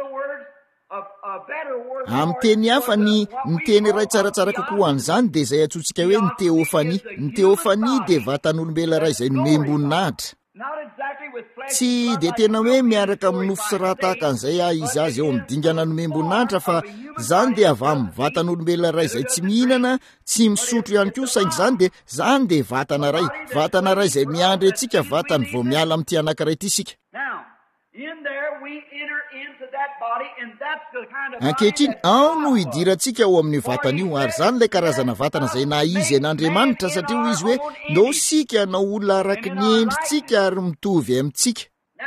Amin'ny teny hafa ny teny iray tsaratsara kokoa an'izany de izay atsotsika hoe ny teofania. Ny teofania de vatan'olombelona iray izay nomem-boninahitra. Tsy de tena hoe miaraka amin'ny nofo sy raha tahaka an'izay izy azy eo amin'ny dingana nomem-boninahitra, fa zany de avy amin'ny vatan'olombelona iray izay tsy mihinana, tsy misotro ihany koa, saingy zany de vatana ray izay miandry antsika, vatany vao miala amin'ity anankiray ity sika. Ankehitriny ao no hidirantsika ao amin'ny vatana io, ary zany ilay karazana vatana izay na izy en'Andriamanitra, satria izy hoe no sika na olona araka ny endritsika ary mitovy amintsika.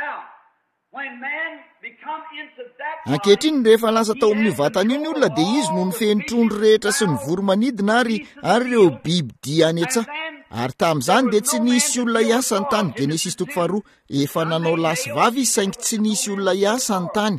Ankehitriny rehefa lasa tao amin'ny vatana io ny olona de izy no nifeny trondro rehetra sy ny voromanidina ary ireo biby dia any antsaha. Ary tamin'izany de tsy nisy olona hiasa ny tany. Genesis 2:2, efa nanao lasy vavy izy saingy tsy nisy olona hiasa ny tany.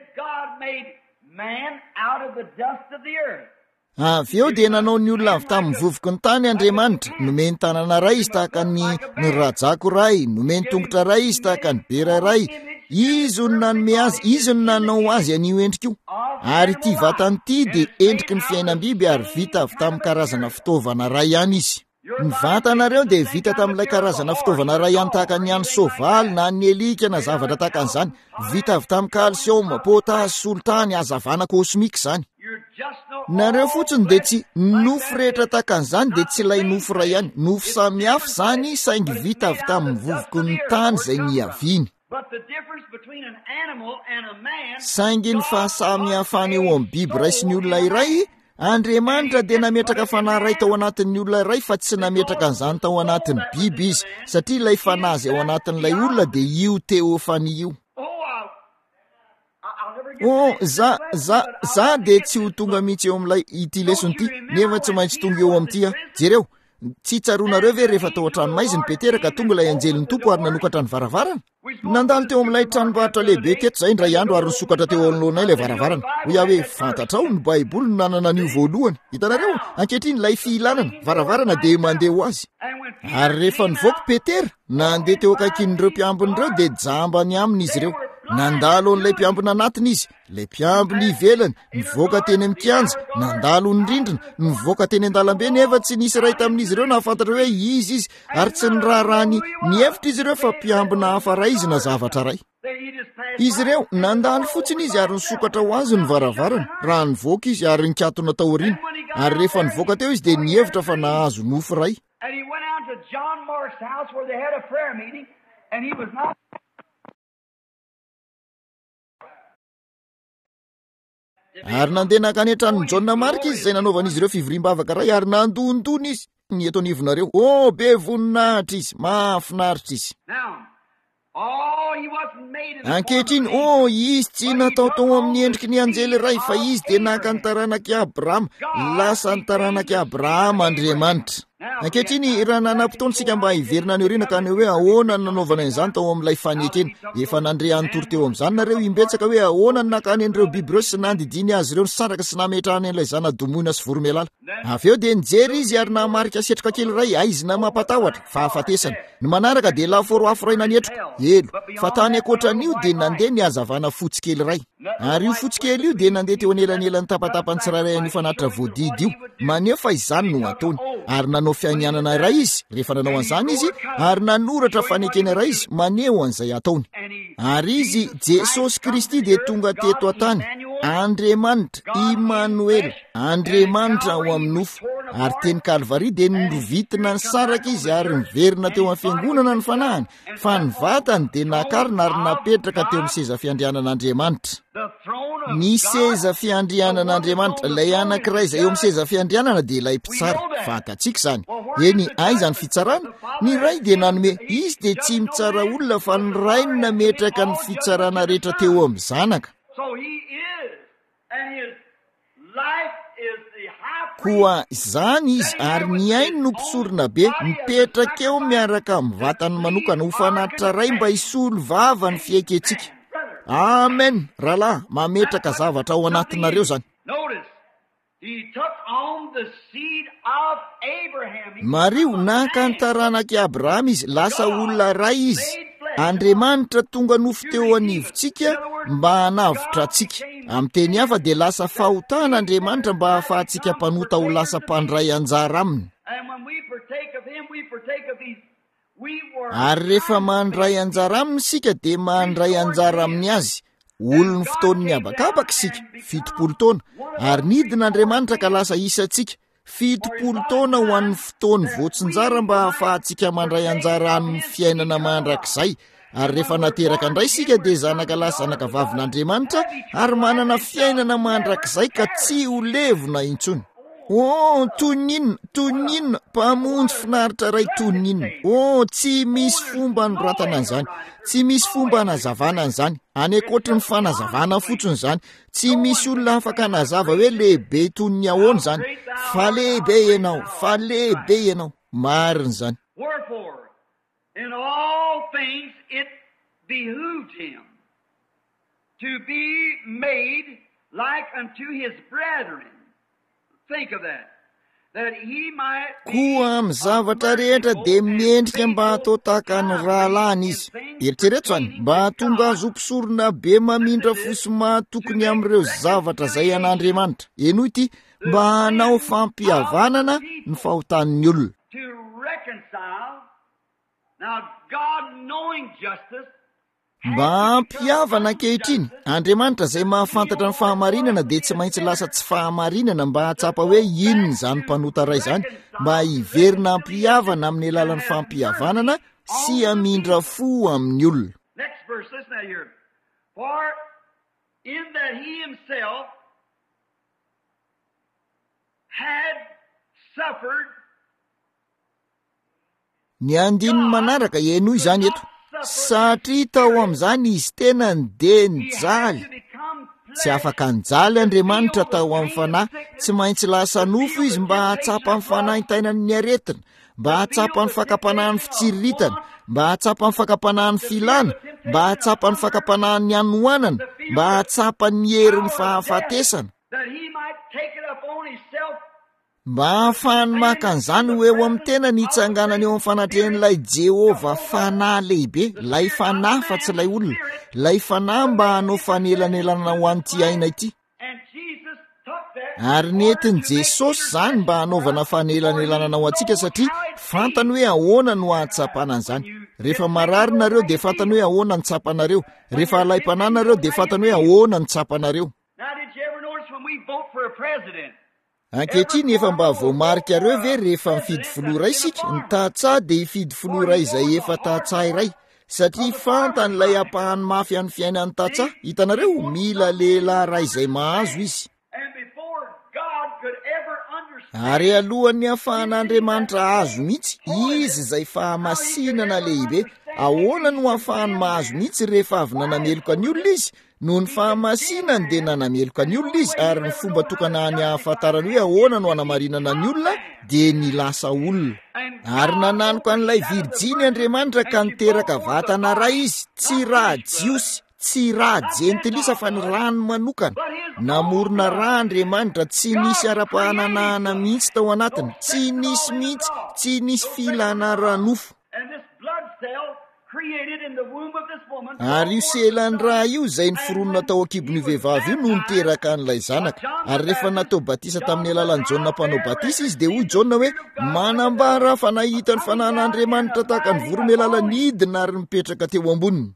Avy eo de nanao ny olona avy tamin'ny vovoky ny tany Andriamanitra. Nomeny tanana ray izy tahaka ny rajako ray, nomeny tongotra ray izy tahaka ny bera ray. Izy no nanome azy, izy no nanao azy an'io endrika io. Ary ity vatany ity de endriky ny fiainam-biby ary vita avy tamin'ny karazana fitaovana ray ihany izy. Ny vatanareo de vita tamin'ilay karazana fitaovana ray ihany tahaka ny an'ny soavaly na ny elika na zavatra tahaka an'izany. Vita avy tamin'ny calcium, potasy, solitany, hazavana kosmika zany. Nareo fotsiny de tsy nofo rehetra tahaka an'izany de tsy ilay nofo ray ihany. Nofo samihafa zany saingy vita avy tamin'ny vovoky ny tany izay niaviany. Saingy ny fahasamihafana eo amin'ny biby ray sy ny olona iray, Andriamanitra de nametraka fanahy ray tao anatin'ny olona iray, fa tsy nametraka an'izany tao anatin'ny biby izy, satria ilay fanahy izay ao anatin'ilay olona de io teofania io. Za de tsy ho tonga mihitsy eo amin'ilay ity lesson ity, nefa tsy maintsy tonga eo amin'ity. Jereo, tsy tsaroanareo ve rehefa tao an-tranomaiziny Petera ka tonga ilay anjelin'ny tompo ary nanokatra ny varavarana? Nandalo teo amin'ilay tranombarotra lehibe teto zay indray andro ary nisokatra teo anoloanay ilay varavarana. Hoy aho hoe fantatrao ny Baiboly no nanana an'io voalohany. Hitanareo, ankehitriny ilay fiilanana varavarana de mandeha ho azy. Ary rehefa nivoaka Petera, nandeha teo akaikin'ireo mpiambin'ireo de jambany aminy izy ireo. Nandalo an'ilay mpiambina anatiny izy, ilay mpiambina ivelany, nivoaka teny amin'ny kianja, nandalo ny rindrina, nivoaka teny an-dalambe, nefa tsy nisy ray tamin'izy ireo nahafantatra hoe izy, ary tsy ny raharahany niefitra izy ireo fa mpiambina hafa ray izy na zavatra ray. Izy ireo nandalo fotsiny izy ary nisokatra ho azy ny varavarana, raha nivoaka izy ary nikatona tao aoriana, ary rehefa nivoaka teo izy de nievitra fa nahazo nofo ray. Ary nandeha nakanetrany John Mark izy izay nanaovan'izy ireo fivoriam-bavaka ray, ary nandondony izy ny eto anivonareo. Be voninahitra izy, mahafinaritra izy. Ankehitriny izy tsy natao tao amin'ny endriky ny anjely ray, fa izy de naka ny taranaky Abrahama, lasa ny taranaky Abrahama Andriamanitra. Ankehitriny raha nanam-potoantsika mba hiverina ny orina ka ny hoe ahoana ny nanaovana izany tao amin'ilay fanekena efa nandre anotory teo amin'izany nareo imbetsaka hoe ahoana ny nakany an'ireo biby ireo sy nandidiny azy ireo nisaraka sy nametrahany an'ilay zana-domoina sy voromelala. Avy eo dia nijery izy ary namarika setroka kely iray aizina mampatahotra fahafatesana. Ny manaraka dia laforo afo ray nanetroko elo fa tany ankoatran'io dia nandeha ny hazavana fotsikely iray. Ary io fotsikely io dia nandeha teo anelanelany tapatapany tsirairay an'io fanatitra voadidy io maneho fa izany no ataony. Ary nanao fianianana iray izy rehefa nanao an'izany izy ary nanoratra fanekena iray izy maneho an'izay ataony. Ary izy Jesosy Kristy dia tonga teto an-tany, Andriamanitra, Immanuel, Andriamanitra ao amin'ny nofo. Ary teny Kalvari dia nirovitina ny saraka izy ary niverina teo amin'ny fiangonana ny fanahany fa ny vatany dia nakarina ary napetraka teo amin'ny seza fiandrianan'Andriamanitra. Ny seza fiandrianan'Andriamanitra, ilay anankiray izay eo amin'ny seza fiandrianana dia ilay mpitsara, fantatsika izany. Eny aiza ny fitsarana? Ny ray dia nanome izy dia tsy mitsara olona fa ny ray no nametraka ny fitsarana rehetra teo amin'ny zanaka. Koa izany izy ary ny ainy no mpisorona be mipetraka eo miaraka amin'ny vatany manokana ho fanatitra ray mba hisolo vava ny fiaiketsika. Amen. Rahalahy, mametraka zavatra ao anatinareo zany. Mario naka ny taranaki Abraham izy, lasa olona ray izy. Andriamanitra tonga nofo teo anivontsika mba hanavitra antsika. Amin'ny teny hafa dia lasa fahotan'Andriamanitra mba hahafahantsika mpanota ho lasa mpandray anjara aminy. Ary rehefa mandray anjara aminy sika dia mandray anjara aminy azy. Olony fotoany habakabaka sika 70 taona ary nidin'Andriamanitra ka lasa isatsika 70 taona ho an'ny fotoany voatsinjara mba hahafahantsika mandray anjara amin'ny fiainana mandrakizay. Ary rehefa nateraka indray sika dia zanaka lahy zanaka vavin'Andriamanitra ary manana fiainana mandrakizay ka tsy ho levona intsony. Toninina, mpamonjy finaritra ray toninina. Tsy misy fomba anoratana an'izany. Tsy misy fomba hanazavana an'izany. Any ankoatry ny fanazavana fotsiny izany. Tsy misy olona afaka nazava hoe lehibe toniny ahoana izany. Fa lehibe ianao. Marina izany. In all things it behooved him to be made like unto his brethren. Think of that. That he might koa amin'ny zavatra rehetra dia miendrika mba hatao tahaka ny rahalahiny izy. Eritrereto izany mba hahatonga azo mpisorona be mamindra fosy tokony amin'ireo zavatra izay an'Andriamanitra. Eno ity mba hanao fampihavanana ny fahotanin'ny olona. To reconcile. Now God knowing justice, mba hampihavana ankehitriny Andriamanitra izay mahafantatra ny fahamarinana dia tsy maintsy lasa tsy fahamarinana mba hahatsapa hoe inona izany mpanota ray izany mba hiverina hampihavana amin'ny alalan'ny fampihavanana sy hamindra fo amin'ny olona. Next verse, listen here. For in that he himself had suffered. Ny andininy manaraka eno izany eto. Satria tao amin'izany izy tena ndeha nijaly. Tsy afaka nijaly Andriamanitra tao amin'ny fanahy. Tsy maintsy lasa nofo izy mba hahatsapa ny fanahy tainan'ny aretina, mba hahatsapa ny fakapanahan'ny fitsiriritana, mba hahatsapa ny fakapanahan'ny filana, mba hahatsapa ny fakapanahan'ny anoanana, mba hahatsapa ny herin'ny fahafatesana. Mba hahafahany maka an'izany hoe eo amin'ny tena nitsanganany eo amin'ny fanatrehan'ilay Jehova fanahy lehibe, lay fanahy fa tsy lay olona, lay fanahy mba hanao fanelanelana ho an'ity aina ity. Ary nentin' Jesosy izany mba hanaovana fanelanelana ho antsika satria fantany hoe ahoana no hahatsapana an'izany. Rehefa marary nareo dia fantany hoe ahoana ny tsapanareo, rehefa alay-panahy nareo dia fantany hoe ahoana ny tsapanareo. Ankehitriny efa mba voamarika ireo ve rehefa mifidy filoha isika, ny tahatsaha dia hifidy filoha izay efa tahatsaha iray, satria fantany ilay ampahany mafy amin'ny fiainan'ny tahatsaha. Hitanareo mila lehilahy iray izay mahazo izy. Ary alohan'ny ahafahan'Andriamanitra azo mihitsy, izy izay fahamasinana lehibe, ahoana no ahafahany mahazo mihitsy rehefa avy nanameloka ny olona izy, noho ny fahamasinany dia nanameloka ny olona izy, ary ny fomba tokana ny hahafantarany hoe ahoana no hanamarinana ny olona dia ny lasa olona. Ary nananoko an'ilay Virjiny Andriamanitra ka niteraka vatana ray izy, tsy raha jiosy, tsy raha jentilisa fa ny rano manokana. Namorona raha Andriamanitra, tsy nisy ara-pahananahana mihitsy tao anatiny, tsy nisy mihitsy, tsy nisy filana ranofo. Ary io selan'ny raha io izay ny foronona tao akibon'io vehivavy io no niteraka an'ilay zanaka. Ary rehefa natao batisa tamin'ny alalan'ny Jaona mpanao batisa izy dia hoy Jaona hoe manambara fa nahita ny fanahin'Andriamanitra tahaka ny voromailala nidina ary mipetraka teo amboniny.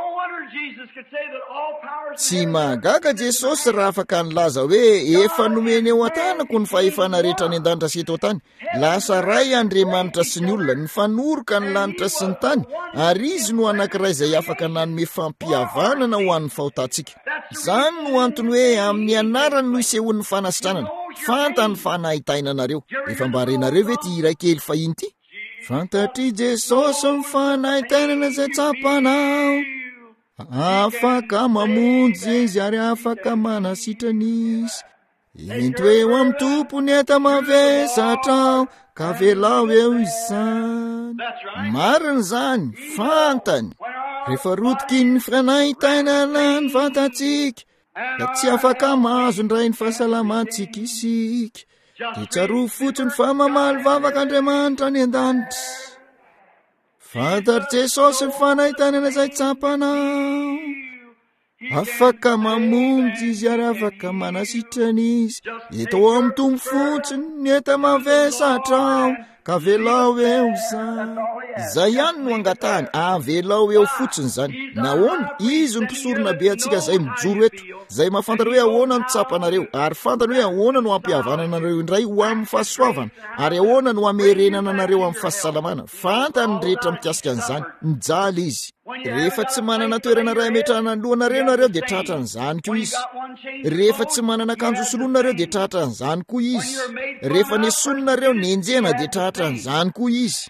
Tsy mahagaga Jesosy raha afaka nilaza hoe efa nomeny eo an-tanako ny fahefana rehetra any an-danitra sy eto an-tany. Lasa ray Andriamanitra sy ny olona, nifanoroka ny lanitra sy ny tany, ary izy no anankiray izay afaka nanome fampihavanana ho an'ny fahotantsika. Izany no antony hoe amin'ny anarany no isehon'ny fanasitranana. Fantany fanahitainanareo. Efa mba renareo ve ty iray kely fahiny ty? Fantatry Jesosy ny fanahitainana izay tsapanao, afaka mamonjy izy ary afaka manasitrana izy. Ento eo amin'ny tompony eta mavesatra ka velao eo izany. Marina izany, fantany. Rehefa rotiky ny fanahitainana ny fantatsika, da tsy afaka mahazo indray ny fahasalamantsika isika. Dia tsaro fotsiny fa mamaly vavaka Andriamanitra any an-danitra. Fantatry Jesosy ny fanahitainana izay tsapanao, afaka mamonjy izy ary afaka manasitrana izy. Eto amin'ny tombo fotsiny ny eta mavesatra ka velao eo izany. Izay ihany no angatahany, velao eo fotsiny izany. Nahoana izy ny mpisorona be atsika izay mijoro eto, izay mahafantatra hoe ahoana no tsapanareo, ary fantany hoe ahoana no ampihavanana nareo indray ho amin'ny fahasoavana, ary ahoana no amerenana nareo amin'ny fahasalamana. Fantany rehetra mikasika an'izany, mijaly izy. Rehefa tsy manana toerana ray ametrahana ny lohanareo nareo dia tratra an'izany koa izy. Rehefa tsy manana akanjo solonareo dia tratra an'izany koa izy. Rehefa nesononareo nenjena dia tratra an'izany koa izy.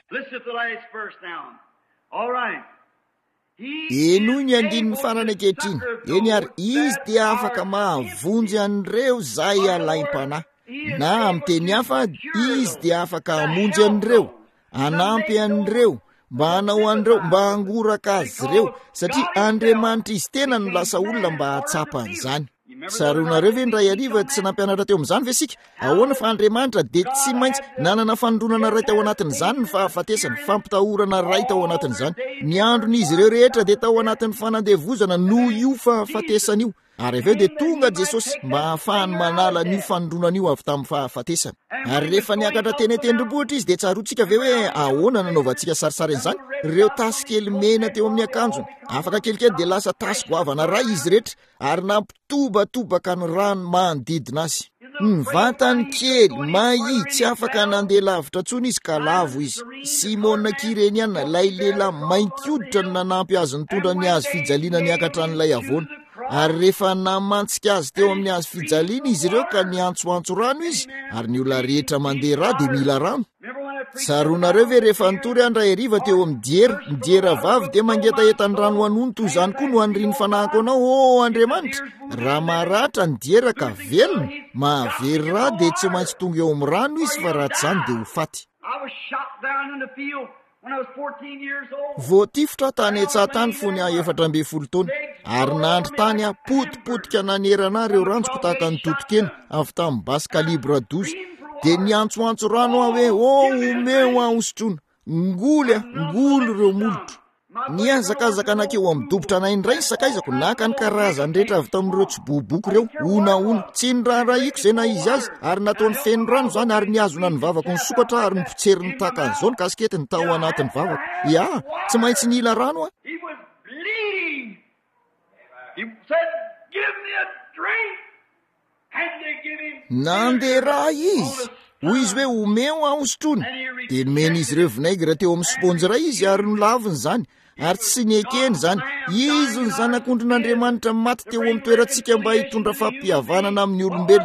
Eno ny andininy farany ankehitriny. Eny ary izy dia afaka mahavonjy an'ireo izay alaim-panahy. Na amin'ny teny hafa, izy dia afaka hamonjy an'ireo, hanampy an'ireo, mba hanao an'ireo, mba hangoraka azy ireo, satria Andriamanitra izy tena no lasa olona mba hatsapa an'izany. Tsaronareo ve ndray ariva tsy nampianatra teo amin'izany ve sika? Ahoana fa Andriamanitra dia tsy maintsy nanana fanondronana ray tao anatin'izany ny fahafatesany, fampitahorana ray tao anatin'izany. Ny andron'izy ireo rehetra dia tao anatin'ny fanandevozana noho io fahafatesana io. Ary aveo dia tonga Jesosy mba hahafahany manala n'io fanondronana io avy tamin'ny fahafatesana. Ary rehefa niakatra teny tendrombohitra izy dia tsarotsika ve hoe ahoana nanaovantsika sarisary an'izany? Ireo tasy kely mena teo amin'ny akanjony, afaka kelikely dia lasa tasy goavana ray izy rehetra, ary nampitobatobaka ny rano manodidina azy. Ny vatany kely mahi tsy afaka nandeha lavitra tsony izy ka lavo izy. Simona Kireniana, lay lehilahy mainty hoditra no nanampy azy nitondra ny hazo fijaliana niakatra an'ilay avoana. Ary rehefa namantsika azy teo amin'ny hazo fijaliana izy ireo ka niantsoantso rano izy, ary ny olona rehetra mandeha rà dia mila rano. Tsaronareo ve rehefa nitory andray hariva teo amin'ny diera vavy dia mangetahetany rano hanony toy izany koa no aniriany fanahiko anao, Andriamanitra. Raha maratra ny diera ka velona, mahavery rà dia tsy maintsy tonga eo amin'ny rano izy, fa raha tsy izany dia ho faty. Voatifotra tany etsahantany fony 14 taona, ary nandry tany potipotika nanerana ireo ranjoko tahaka ny totokena avy tamin'ny basy kalibra 12. Dia niantsoantso rano aho hoe omeo aho hosotrona, ngolo ireo molotro. Niazakazaka nakeo amin'ny dobotra anay indray sakaizako, naka ny karazany rehetra avy tamin'ireo tsiboboky ireo, ona tsy ny raharaiko izay na izy azy, ary nataony feno rano izany, ary niazona ny vavako ny sokatra ary nipotseriny tahaka an'izao ny kasiketiny tao anatin'ny vavako. Ya, tsy maintsy nila rano a. Nandeha raha izy, hoy izy hoe omeo aho hosotrona, dia nomeny izy ireo vinaigra teo amin'ny sponjy ray izy, ary nolaviny izany, ary tsy niekeny izany. Izy ny zanak'ondrin'Andriamanitra maty teo amin'ny toerantsika mba hitondra fampihavanana amin'ny olombelona.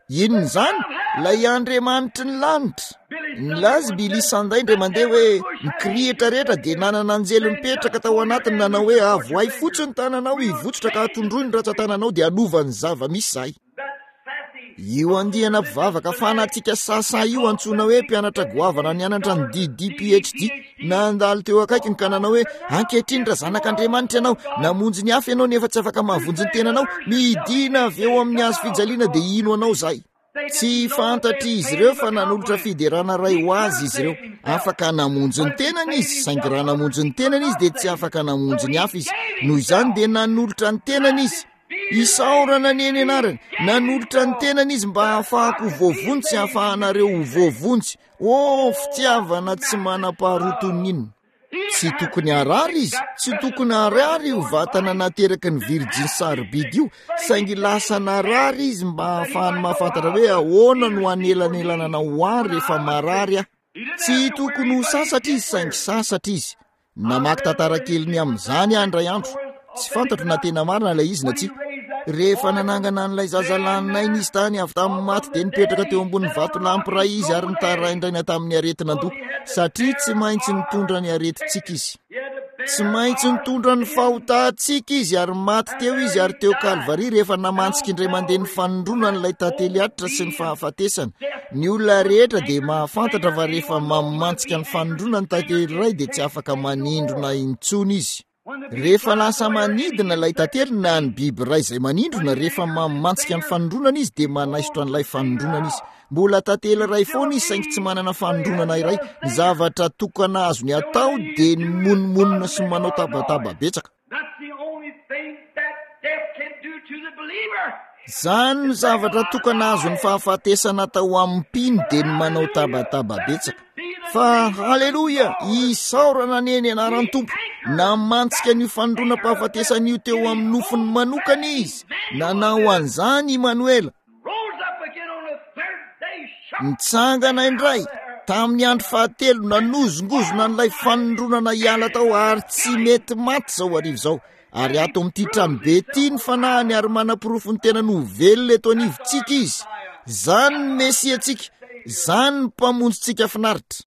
Inony zany? Lay Andriamanitry ny lanitra. Nilaza Billy Sunday indray mandeha hoe mikirihitra rehetra dia nanana anjely mipetraka tao anatiny nanao hoe avoay fotsiny tananao hivotsitra ka atondroy ny ratsan-tananao dia anovany zava-misy zay. Io andihana mpivavaka fanatsika sasa io antsoina hoe mpianatra goavana nianatra ny DD PhD nandalo teo akaikiny ka nanao hoe ankehitriny ra zanak'Andriamanitra ianao, namonjy ny hafa ianao nefa tsy afaka mahavonjy ny tenanao, midina avy eo amin'ny hazo fijaliana dia ino anao zay? Tsy fantatry izy ireo fa nanolotra fiderana ray ho azy izy ireo. Afaka namonjy ny tenany izy, saingy raha namonjy ny tenany izy dia tsy afaka namonjy ny hafa izy. Noho izany dia nanolotra ny tenany izy. Isaorana ny eny anarany, nanolotra ny tenany izy mba hahafahako voavontsy hahafahanareo ho voavontsy. Fitiavana tsy manam-paharotony inona. Tsy tokony harary izy, tsy tokony harary io vatana nateraky ny Virgin sarobidy io, saingy lasa narary izy mba hahafahany mahafantatra hoe ahoana no anelanelana ho ary rehefa marary ah. Tsy tokony ho sasatra izy, saingy sasatra izy. Namaky tantara keliny amin'izany andray andro. Tsy fantatro na tena marina ilay izy na tsy. Rehefa nanangana an'ilay zazalaninainy izy tany avy tamin'ny maty dia nipetraka teo ambonin'ny vato lampiray izy ary nitaraindraina tamin'ny aretin'andoha, satria tsy maintsy nitondra ny aretintsika izy. Tsy maintsy nitondra ny fahotantsika izy ary maty teo izy ary teo Kalvari rehefa namantsika indray mandeha ny fanondrona n'ilay tantely atitra sy ny fahafatesana. Ny olona rehetra dia mahafantatra fa rehefa mamantsika ny fanondrona ny tantely iray dia tsy afaka manindrona intsony izy. Rehefa lasa manidina ilay tantely na ny biby ray izay manindrona, rehefa mamantsika ny fanondronana izy dia manaisotra an'ilay fanondronana izy. Mbola tantely ray foana izy saingy tsy manana fanondronana iray. Ny zavatra tokana azony atao dia ny monomonona sy manao tabataba betsaka. Zany no zavatra tokana azony fahafatesana tao amin'ny mpino dia ny manao tabataba betsaka. Fa haleloia, isaorana ny eny anaran'ny Tompo. Namantsika ny fanondrona-pahafatesana io teo amin'ny nofony manokana izy. Nanao an'izany Emmanuel. Nitsangana indray tamin'ny andro fahatelo, nanozongozona n'ilay fanondronana hiala tao ary tsy mety maty zao arivo zao. Ary ato amin'ity trano be ity ny fanahany ary manam-pirofo ny tena no velona eto anivontsika izy. Zany ny Mesiantsika, zany ny mpamonjintsika finaritra.